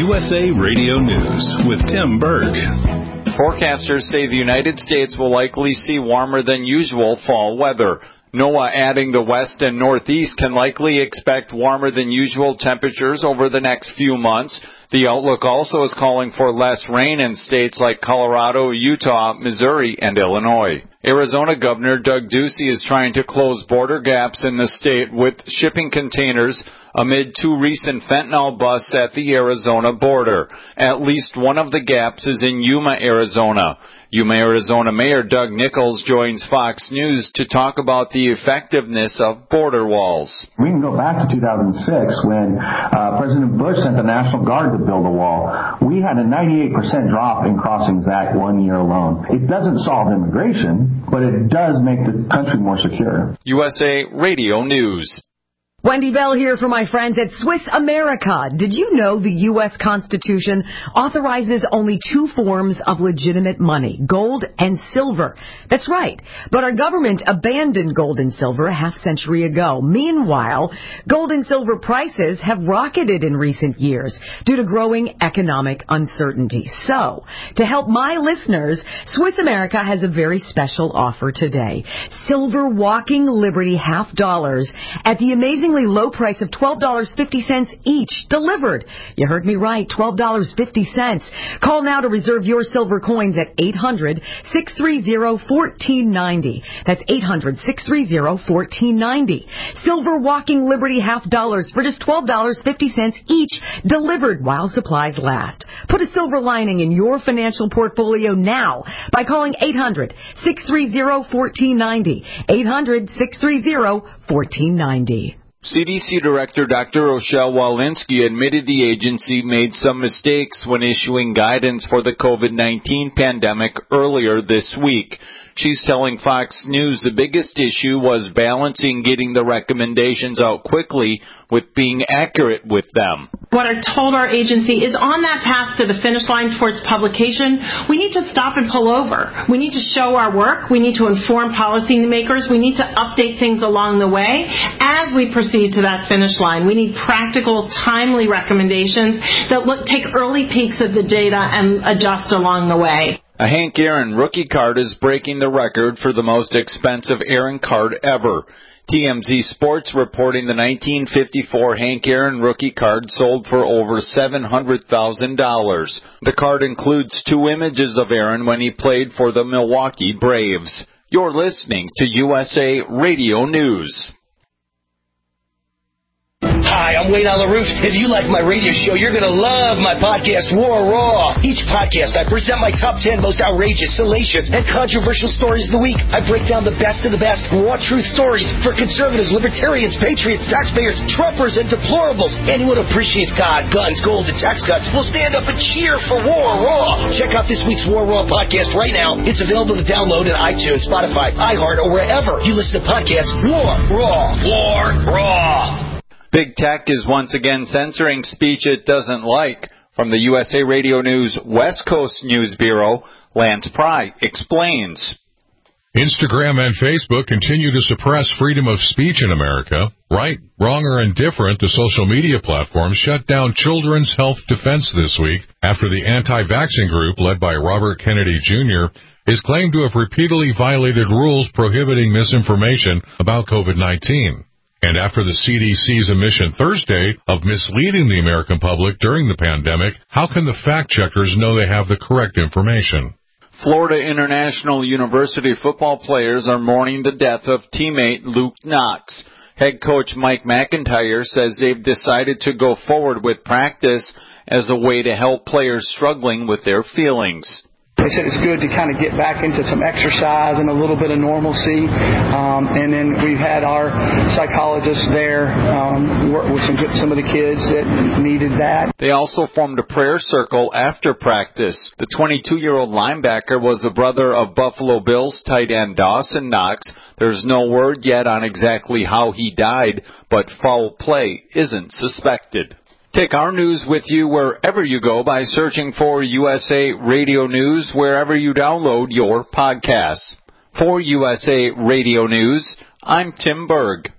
USA Radio News with Tim Berg. Forecasters say the United States will likely see warmer than usual fall weather. NOAA adding the west and northeast can likely expect warmer than usual temperatures over the next few months. The outlook also is calling for less rain in states like Colorado, Utah, Missouri, and Illinois. Arizona Governor Doug Ducey is trying to close border gaps in the state with shipping containers amid two recent fentanyl busts at the Arizona border. At least one of the gaps is in Yuma, Arizona. Yuma, Arizona Mayor Doug Nichols joins Fox News to talk about the effectiveness of border walls. We can go back to 2006 when President Bush sent the National Guard to build a wall. We had a 98% drop in crossings that 1 year alone. It doesn't solve immigration, but it does make the country more secure. USA Radio News. Wendy Bell here for my friends at Swiss America. Did you know the U.S. Constitution authorizes only two forms of legitimate money, gold and silver? That's right. But our government abandoned gold and silver a half-century ago. Meanwhile, gold and silver prices have rocketed in recent years due to growing economic uncertainty. So, to help my listeners, Swiss America has a very special offer today. Silver Walking Liberty $half at the amazing low price of $12.50 each, delivered. You heard me right, $12.50. Call now to reserve your silver coins at 800-630-1490. That's 800-630-1490. Silver Walking Liberty $half for just $12.50 each, delivered while supplies last. Put a silver lining in your financial portfolio now by calling 800-630-1490. 800-630-1490. CDC Director Dr. Rochelle Walensky admitted the agency made some mistakes when issuing guidance for the COVID-19 pandemic earlier this week. She's telling Fox News the biggest issue was balancing getting the recommendations out quickly with being accurate with them. What I told our agency is on that path to the finish line towards publication, we need to stop and pull over. We need to show our work. We need to inform policymakers. We need to update things along the way as we proceed to that finish line. We need practical, timely recommendations that take early peeks at the data and adjust along the way. A Hank Aaron rookie card is breaking the record for the most expensive Aaron card ever. TMZ Sports reporting the 1954 Hank Aaron rookie card sold for over $700,000. The card includes two images of Aaron when he played for the Milwaukee Braves. You're listening to USA Radio News. Hi, I'm Wayne on the Roof. If you like my radio show, you're going to love my podcast, War Raw. Each podcast, I present my top 10 most outrageous, salacious, and controversial stories of the week. I break down the best of the best raw truth stories for conservatives, libertarians, patriots, taxpayers, Trumpers, and deplorables. Anyone who appreciates God, guns, gold, and tax cuts will stand up and cheer for War Raw. Check out this week's War Raw podcast right now. It's available to download in iTunes, Spotify, iHeart, or wherever you listen to podcasts. War Raw. War Raw. Big Tech is once again censoring speech it doesn't like. From the USA Radio News West Coast News Bureau, Lance Pry explains. Instagram and Facebook continue to suppress freedom of speech in America. Right, wrong, or indifferent, the social media platforms shut down Children's Health Defense this week after the anti-vaccine group led by Robert Kennedy Jr. is claimed to have repeatedly violated rules prohibiting misinformation about COVID-19. And after the CDC's admission Thursday of misleading the American public during the pandemic, how can the fact-checkers know they have the correct information? Florida International University football players are mourning the death of teammate Luke Knox. Head coach Mike McIntyre says they've decided to go forward with practice as a way to help players struggling with their feelings. They said it's good to kind of get back into some exercise and a little bit of normalcy. And then we've had our psychologists there work with some of the kids that needed that. They also formed a prayer circle after practice. The 22-year-old linebacker was the brother of Buffalo Bills tight end Dawson Knox. There's no word yet on exactly how he died, but foul play isn't suspected. Take our news with you wherever you go by searching for USA Radio News wherever you download your podcasts. For USA Radio News, I'm Tim Berg.